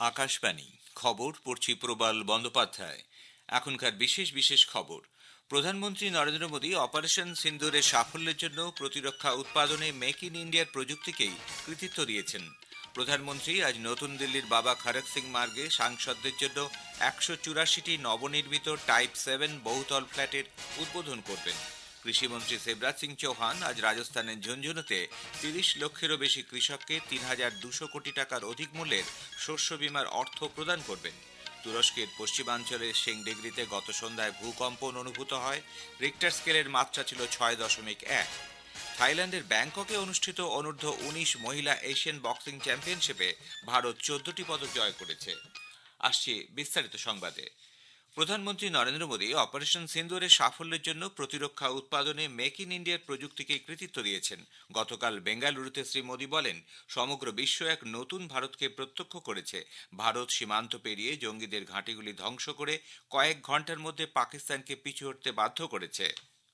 আকাশবাণী খবর পড়ছি প্রবাল বন্দ্যোপাধ্যায়। এখনকার বিশেষ বিশেষ খবর। প্রধানমন্ত্রী নরেন্দ্র মোদী অপারেশন সিন্দুরের সাফল্যের জন্য প্রতিরক্ষা উৎপাদনে মেক ইন ইন্ডিয়ার প্রযুক্তিকেই কৃতিত্ব দিয়েছেন। প্রধানমন্ত্রী আজ নতুন দিল্লির বাবা খড়ক সিং মার্গে সাংসদদের জন্য ১৮৪টি নবনির্মিত টাইপ 7 বহুতল ফ্ল্যাটের উদ্বোধন করবেন। কৃষিমন্ত্রী শিবরাজ সিং চৌহান আজ রাজস্থানের ঝুনঝুনুতে ৩০ লক্ষেরও বেশি কৃষককে ৩,২০০ কোটি টাকার অধিক মূল্যের শস্য বীমার অর্থ প্রদান করবেন। তুরস্কের পশ্চিমাঞ্চলের সেংডেগ্রিতে গত সন্ধ্যায় ভূকম্পন অনুভূত হয়। রিক্টার স্কেলের মাত্রা ছিল ৬.১। থাইল্যান্ডের ব্যাংককে অনুষ্ঠিত অনূর্ধ্ব ১৯ মহিলা এশিয়ান বক্সিং চ্যাম্পিয়নশিপে ভারত ১৪টি পদক জয় করেছে। আসছে বিস্তারিত সংবাদে। প্রধানমন্ত্রী নরেন্দ্র মোদী অপারেশন সিন্দুরের সাফল্যের জন্য প্রতিরক্ষা উৎপাদনে মেক ইন ইন্ডিয়ার প্রযুক্তিকে কৃতিত্ব দিয়েছেন। গতকাল বেঙ্গালুরুতে শ্রী মোদী বলেন, সমগ্র বিশ্ব এক নতুন ভারতকে প্রত্যক্ষ করেছে। ভারত সীমান্ত পেরিয়ে জঙ্গিদের ঘাঁটিগুলি ধ্বংস করে কয়েক ঘন্টার মধ্যে পাকিস্তানকে পিছু হটতে বাধ্য করেছে।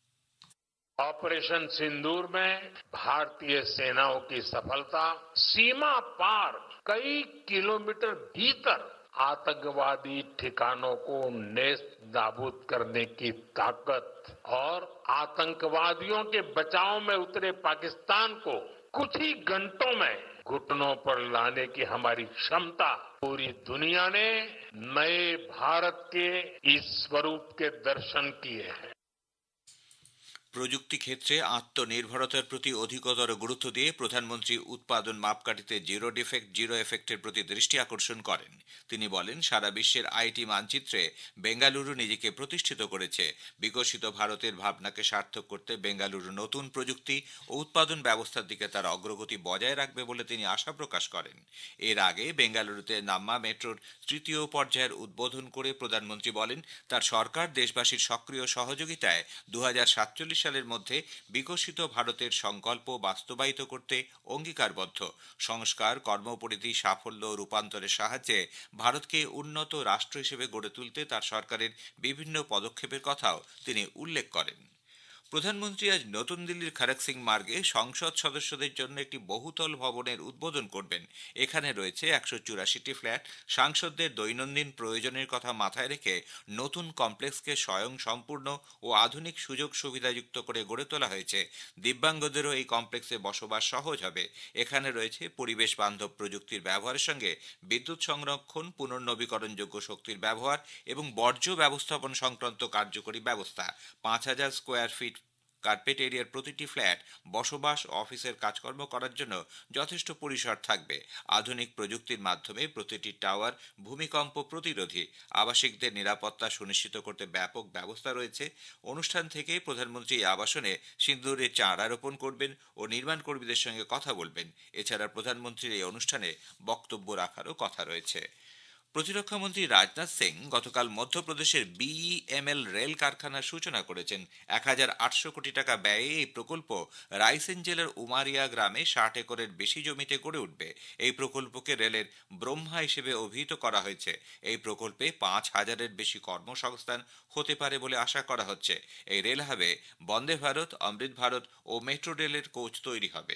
ऑपरेशन सिंदूर में भारतीय सेनाओं की सफलता सीमा पार कई किलोमीटर भीतर आतंकवादी ठिकानों को नेस्त नाबूद करने की ताकत और आतंकवादियों के बचाव में उतरे पाकिस्तान को कुछ ही घंटों में घुटनों पर लाने की हमारी क्षमता पूरी दुनिया ने नए भारत के इस स्वरूप के दर्शन किए हैं। প্রযুক্তি ক্ষেত্রে আত্মনির্ভরতার প্রতি অধিকতর গুরুত্ব দিয়ে প্রধানমন্ত্রী উৎপাদন মাপকাঠিতে জিরো ডিফেক্ট জিরো এফেক্টের প্রতি দৃষ্টি আকর্ষণ করেন। তিনি বলেন, সারা বিশ্বের আইটি মানচিত্রে বেঙ্গালুরু নিজেকে প্রতিষ্ঠিত করেছে। বিকশিত ভারতের ভাবনাকে সার্থক করতে বেঙ্গালুরু নতুন প্রযুক্তি ও উৎপাদন ব্যবস্থার দিকে তার অগ্রগতি বজায় রাখবে বলে তিনি আশা প্রকাশ করেন। এর আগে বেঙ্গালুরুতে নাম্মা মেট্রোর তৃতীয় পর্যায়ের উদ্বোধন করে প্রধানমন্ত্রী বলেন, তার সরকার দেশবাসীর সক্রিয় সহযোগিতায় ২০৪৭ সালের মধ্যে বিকশিত ভারতের সংকল্প বাস্তবায়িত করতে অঙ্গীকারবদ্ধ। সংস্কার, কর্মপরিধি, সাফল্য ও রূপান্তরের সাহায্যে ভারতকে উন্নত রাষ্ট্র হিসেবে গড়ে তুলতে তার সরকারের বিভিন্ন পদক্ষেপের কথাও তিনি উল্লেখ করেন। প্রধানমন্ত্রী আজ নতুন দিল্লির খড়ক সিং মার্গে সংসদ সদস্যদের জন্য একটি বহুতল ভবনের উদ্বোধন করবেন। এখানে রয়েছে ১৮৪টি ফ্ল্যাট। সাংসদদের দৈনন্দিন প্রয়োজনের কথা মাথায় রেখে নতুন কমপ্লেক্সকে স্বয়ং সম্পূর্ণ ও আধুনিক সুযোগ সুবিধাযুক্ত করে গড়ে তোলা হয়েছে। দিব্যাঙ্গদেরও এই কমপ্লেক্সে বসবাস সহজ হবে। এখানে রয়েছে পরিবেশ বান্ধব প্রযুক্তির ব্যবহারের সঙ্গে বিদ্যুৎ সংরক্ষণ, পুনর্নবীকরণযোগ্য শক্তির ব্যবহার এবং বর্জ্য ব্যবস্থাপন সংক্রান্ত কার্যকরী ব্যবস্থা। ৫,০০০ স্কোয়ার ফিট কার্পেট এরিয়ার প্রতিটি ফ্ল্যাট বসবাস ও অফিসের কাজকর্ম করার জন্য যথেষ্ট পরিসর থাকবে। আধুনিক প্রযুক্তির মাধ্যমে প্রতিটি টাওয়ার ভূমিকম্প প্রতিরোধী। আবাসিকদের নিরাপত্তা সুনিশ্চিত করতে ব্যাপক ব্যবস্থা রয়েছে। অনুষ্ঠান থেকে প্রধানমন্ত্রী এই আবাসনে সিন্দুরে চারা রোপণ করবেন ও নির্মাণ কর্মীদের সঙ্গে কথা বলবেন। এছাড়া প্রধানমন্ত্রীর এই অনুষ্ঠানে বক্তব্য রাখারও কথা রয়েছে। প্রতিরক্ষামন্ত্রী রাজনাথ সিং গতকাল মধ্যপ্রদেশের বিইএমএল রেল কারখানার সূচনা করেছেন। ১,৮০০ কোটি টাকা ব্যয়ে এই প্রকল্প রায়সেন জেলার উমারিয়া গ্রামে ৬০ একরের বেশি জমিতে গড়ে উঠবে। এই প্রকল্পকে রেলের ব্রহ্মা হিসেবে অভিহিত করা হয়েছে। এই প্রকল্পে ৫,০০০-এর বেশি কর্মসংস্থান হতে পারে বলে আশা করা হচ্ছে। এই রেল হাবে বন্দে ভারত, অমৃত ভারত ও মেট্রো রেলের কোচ তৈরি হবে।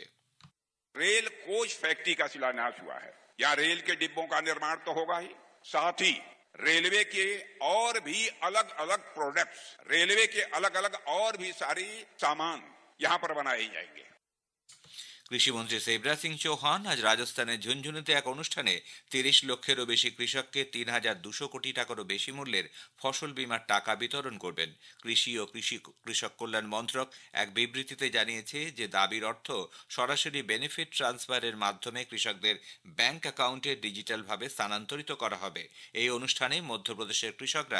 रेल कोच फैक्ट्री का शिलान्यास हुआ है। यहाँ रेल के डिब्बों का निर्माण तो होगा ही, साथ ही रेलवे के और भी अलग अलग प्रोडक्ट्स, रेलवे के अलग अलग और भी सारी सामान यहाँ पर बनाए जाएंगे। কৃষিমন্ত্রী শিবরাজ সিং চৌহান আজ রাজস্থানের ঝুনঝুনুতে এক অনুষ্ঠানে ৩০ লক্ষেরও বেশি কৃষককে ৩,২০০ কোটি টাকারও বেশি মূল্যের ফসল বীমার টাকা বিতরণ করবেন। কৃষি ও কৃষক কল্যাণ মন্ত্রক এক বিবৃতিতে জানিয়েছে যে দাবির অর্থ সরাসরি বেনিফিট ট্রান্সফারের মাধ্যমে কৃষকদের ব্যাংক অ্যাকাউন্টে ডিজিটালভাবে স্থানান্তরিত করা হবে। এই অনুষ্ঠানে মধ্যপ্রদেশের কৃষকরা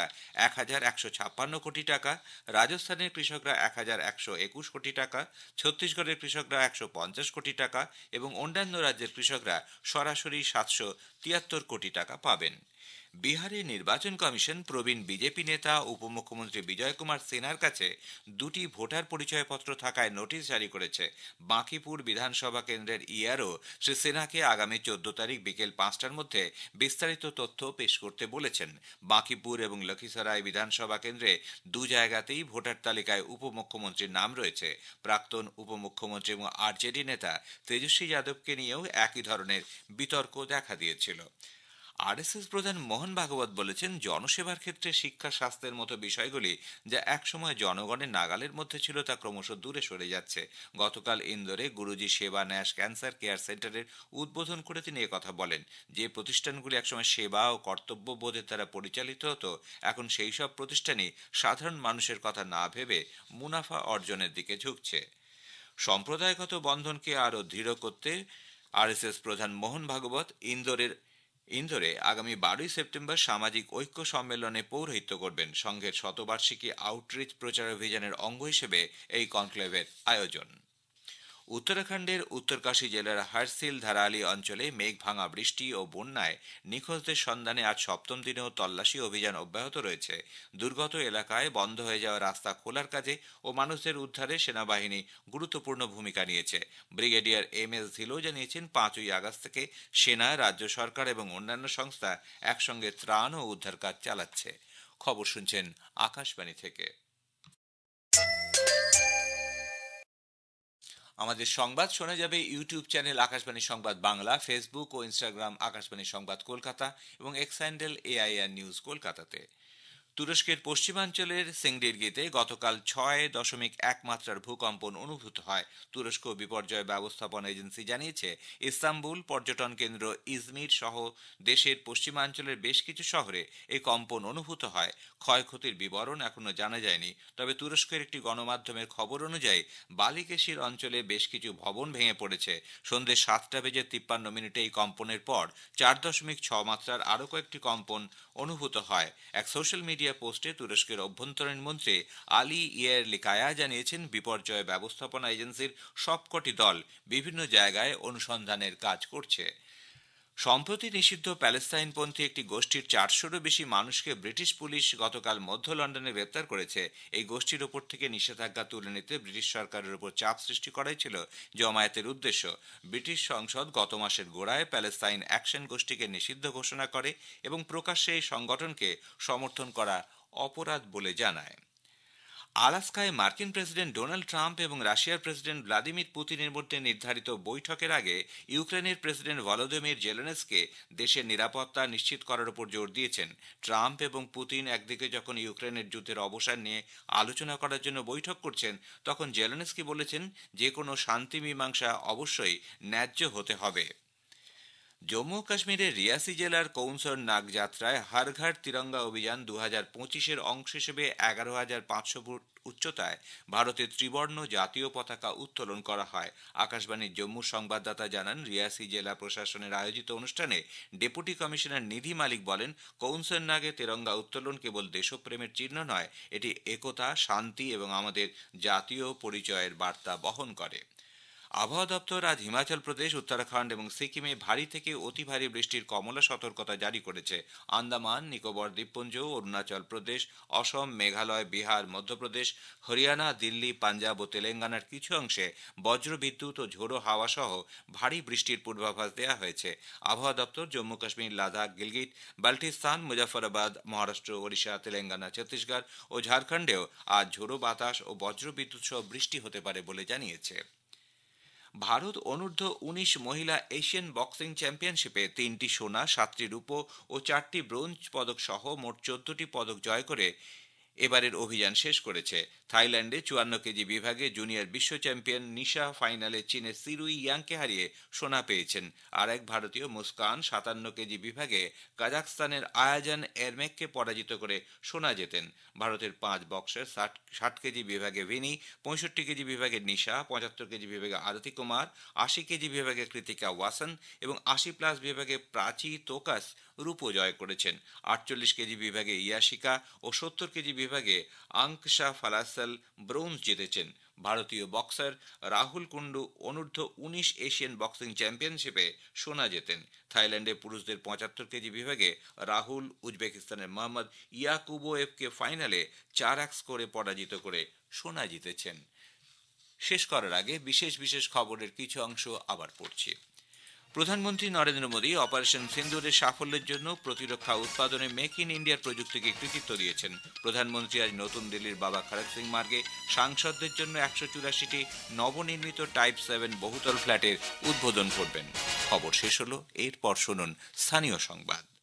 ১,১৫৬ কোটি টাকা, রাজস্থানের কৃষকরা ১,১২১ কোটি টাকা, ছত্তিশগড়ের কৃষকরা ১৫০ কোটি টাকা এবং অন্যান্য রাজ্যের কৃষকরা সরাসরি ৭৭৩ কোটি টাকা পাবেন। বিহারে নির্বাচন কমিশন প্রবীণ বিজেপি নেতা উপমুখ্যমন্ত্রী বিজয় কুমার সিনহার কাছে দুটি ভোটার পরিচয়পত্র থাকায় নোটিশ জারি করেছে। বাঁকিপুর বিধানসভা কেন্দ্রের ইআরও শ্রী সিনহাকে আগামী ১৪ তারিখ বিকেল ৫টার মধ্যে বিস্তারিত তথ্য পেশ করতে বলেছেন। বাঁকিপুর এবং লখিসরাই বিধানসভা কেন্দ্রে দু জায়গাতেই ভোটার তালিকায় উপমুখ্যমন্ত্রীর নাম রয়েছে। প্রাক্তন উপমুখ্যমন্ত্রী এবং আরজেডি নেতা তেজস্বী যাদবকে নিয়েও একই ধরনের বিতর্ক দেখা দিয়েছিল। আরএসএস প্রধান মোহন ভাগবত বলেছেন, জনসেবার ক্ষেত্রে শিক্ষা, স্বাস্থ্যের মতো বিষয়গুলি যা একসময় জনগণের নাগালের মধ্যে ছিল তা ক্রমশ দূরে সরে যাচ্ছে। গতকাল ইন্দোরে গুরুজি সেবা ন্যাশ ক্যান্সার কেয়ার সেন্টারের উদ্বোধন করে তিনি একথা বলেন। যে প্রতিষ্ঠানগুলি একসময় সেবা ও কর্তব্যবোধের দ্বারা পরিচালিত হতো, এখন সেই সব প্রতিষ্ঠানই সাধারণ মানুষের কথা না ভেবে মুনাফা অর্জনের দিকে ঝুঁকছে। সম্প্রদায়গত বন্ধনকে আরও দৃঢ় করতে আরএসএস প্রধান মোহন ভাগবত ইন্দোরে আগামী 12ই সেপ্টেম্বর সামাজিক ঐক্য সম্মেলনে পৌরোহিত্য করবেন। সংঘের শতবার্ষিকী আউটরিচ প্রচারাভিযানের অঙ্গ হিসেবে এই কনক্লেভের আয়োজন। উত্তরাখণ্ডের উত্তরকাশী জেলার হারসিল ধারালি অঞ্চলে মেঘ ভাঙা বৃষ্টি ও বন্যায় নিখোঁজদের সন্ধানে আজ সপ্তম দিনেও তল্লাশি অভিযান অব্যাহত রয়েছে। দুর্গত এলাকায় বন্ধ হয়ে যাওয়া রাস্তা খোলার কাজে ও মানুষদের উদ্ধারে সেনাবাহিনী গুরুত্বপূর্ণ ভূমিকা নিয়েছে। Brigadier M S. ধিলো জানিয়েছেন, 5ই আগস্ট থেকে সেনা, রাজ্য সরকার এবং অন্যান্য সংস্থা একসঙ্গে ত্রাণ ও উদ্ধার কাজ চালাচ্ছে। খবর শুনছেন আকাশবাণী থেকে। আমাদের সংবাদ শোনা যাবে ইউটিউব চ্যানেল আকাশবাণী সংবাদ বাংলা, ফেসবুক ও ইনস্টাগ্রাম আকাশবাণী সংবাদ কলকাতা এবং এক্স হ্যান্ডেল AIR নিউজ কলকাতাতে। তুরস্কের পশ্চিমাঞ্চলের সিংডিরগিতে গতকাল 6.1 মাত্রার ভূকম্পন অনুভূত হয়। তুরস্ক বিপর্যয় ব্যবস্থাপনা এজেন্সি জানিয়েছে, ইস্তাম্বুল, পর্যটন কেন্দ্র ইজমির সহ দেশের পশ্চিমাঞ্চলের বেশ কিছু শহরে এই কম্পন অনুভূত হয়। ক্ষয়ক্ষতির বিবরণ এখনো জানা যায়নি, তবে তুরস্কের একটি গণমাধ্যমের খবর অনুযায়ী বালিকেশির অঞ্চলে বেশ কিছু ভবন ভেঙে পড়েছে। সন্ধ্যে 7:53 এই কম্পনের পর 4.6 মাত্রার আরও কয়েকটি কম্পন অনুভূত হয়। এক সোশ্যাল মিডিয়া পোস্টে তুরস্কের অভ্যন্তরীণ মন্ত্রী আলী ইয়ারলিকায়া জানিয়েছেন, বিপর্যয় ব্যবস্থাপনা এজেন্সির সবকটি দল বিভিন্ন জায়গায় অনুসন্ধানের কাজ করছে। সম্প্রতি নিষিদ্ধ প্যালেস্তাইনপন্থী একটি গোষ্ঠীর 400-রও বেশি মানুষকে ব্রিটিশ পুলিশ গতকাল মধ্য লন্ডনে গ্রেপ্তার করেছে। এই গোষ্ঠীর ওপর থেকে নিষেধাজ্ঞা তুলে নিতে ব্রিটিশ সরকারের উপর চাপ সৃষ্টি করাই ছিল জমায়েতের উদ্দেশ্য। ব্রিটিশ সংসদ গত মাসের গোড়ায় প্যালেস্তাইন অ্যাকশন গোষ্ঠীকে নিষিদ্ধ ঘোষণা করে এবং প্রকাশ্যে এই সংগঠনকে সমর্থন করা অপরাধ বলে জানায়। আলাস্কায় মার্কিন প্রেসিডেন্ট ডোনাল্ড ট্রাম্প এবং রাশিয়ার প্রেসিডেন্ট ভ্লাদিমির পুতিনের মধ্যে নির্ধারিত বৈঠকের আগে ইউক্রেনের প্রেসিডেন্ট ভলোদিমির জেলেনস্কি দেশের নিরাপত্তা নিশ্চিত করার উপর জোর দিয়েছেন। ট্রাম্প এবং পুতিন একদিকে যখন ইউক্রেনের যুদ্ধের অবসান নিয়ে আলোচনা করার জন্য বৈঠক করছেন, তখন জেলেনস্কি বলেছেন, যে কোনো শান্তি মীমাংসা অবশ্যই ন্যায্য হতে হবে। জম্মু কাশ্মীরের রিয়াসি জেলার কৌনসর নাগ যাত্রায় হর ঘর তিরঙ্গা অভিযান 2025-এর অংশ হিসেবে 11,500 ফুট উচ্চতায় ভারতের ত্রিবর্ণ জাতীয় পতাকা উত্তোলন করা হয়। আকাশবাণীর জম্মুর সংবাদদাতা জানান, রিয়াসি জেলা প্রশাসনের আয়োজিত অনুষ্ঠানে ডেপুটি কমিশনার নিধি মালিক বলেন, কৌনসর নাগে তিরঙ্গা উত্তোলন কেবল দেশপ্রেমের চিহ্ন নয়, এটি একতা, শান্তি এবং আমাদের জাতীয় পরিচয়ের বার্তা বহন করে। আবহাওয়া দপ্তর আজ হিমাচল প্রদেশ, উত্তরাখণ্ড এবং সিকিমে ভারী থেকে অতি ভারী বৃষ্টির কমলা সতর্কতা জারি করেছে। আন্দামান নিকোবর দ্বীপপুঞ্জ, অরুণাচল প্রদেশ, অসম, মেঘালয়, বিহার, মধ্যপ্রদেশ, হরিয়ানা, দিল্লি, পাঞ্জাব ও তেলেঙ্গানার কিছু অংশে বজ্রবিদ্যুৎ ও ঝোড়ো হাওয়া সহ ভারী বৃষ্টির পূর্বাভাস দেওয়া হয়েছে। আবহাওয়া দপ্তর জম্মু কাশ্মীর, লাদাখ, গিলগিট বাল্টিস্তান, মুজফফরাবাদ, মহারাষ্ট্র, ওড়িশা, তেলেঙ্গানা, ছত্তিশগড় ও ঝাড়খণ্ডেও আজ ঝোড়ো বাতাস ও বজ্রবিদ্যুৎ সহ বৃষ্টি হতে পারে বলে জানিয়েছে। ভারত অনূর্ধ্ব 19 মহিলা এশিয়ান বক্সিং চ্যাম্পিয়নশিপে 3টি সোনা, 7টি রূপো ও 4টি ব্রোঞ্জ পদক সহ মোট 14টি পদক জয় করে এবারের অভিযান শেষ করেছে। থাইল্যান্ডে 54 কেজি বিভাগে জুনিয়র বিশ্ব চ্যাম্পিয়ন নিশা ফাইনালে চীনের সিরুই ইয়াংকে হারিয়ে সোনা পেয়েছেন। আর এক ভারতীয় মুস্কান 57 কেজি বিভাগে কাজাখস্তানের আয়াজান এরমেককে পরাজিত করে সোনা জেতেন। ভারতের 5 বক্সার 60 কেজি বিভাগে ভিনি, 65 কেজি বিভাগে নিশা, 75 কেজি বিভাগে আরতি কুমার, 80 কেজি বিভাগে কৃতিকা ওয়াসন এবং 80+ বিভাগে প্রাচী তোকাস রূপো জয় করেছেন। 48 কেজি বিভাগে ইয়াশিকা ও 70 কেজি বিভাগে আংকশা ফালাসল ব্রোঞ্জ জিতেছেন। ভারতীয় বক্সার রাহুল কুন্ডু অনূর্ধ্ব 19 এশিয়ান বক্সিং চ্যাম্পিয়নশিপে সোনা জেতেন। থাইল্যান্ডে পুরুষদের 75 কেজি বিভাগে রাহুল উজবেকিস্তানের মোহাম্মদ ইয়াকুবোয়েভকে ফাইনালে 4-1 স্কোরে পরাজিত করে সোনা জিতেছেন। শেষ করার আগে বিশেষ খবরের কিছু অংশ আবার পড়ছি। প্রধানমন্ত্রী নরেন্দ্র মোদী অপারেশন সিন্দুরের সাফল্যের জন্য প্রতিরক্ষা উৎপাদনে মেক ইন ইন্ডিয়ার প্রযুক্তিকে কৃতিত্ব দিয়েছেন। প্রধানমন্ত্রী আজ নতুন দিল্লির বাবা খড়গ সিং মার্গে সাংসদদের জন্য 184টি নবনির্মিত টাইপ 7 বহুতল ফ্ল্যাটের উদ্বোধন করবেন। খবর শেষ হলো, এরপর শুনুন স্থানীয় সংবাদ।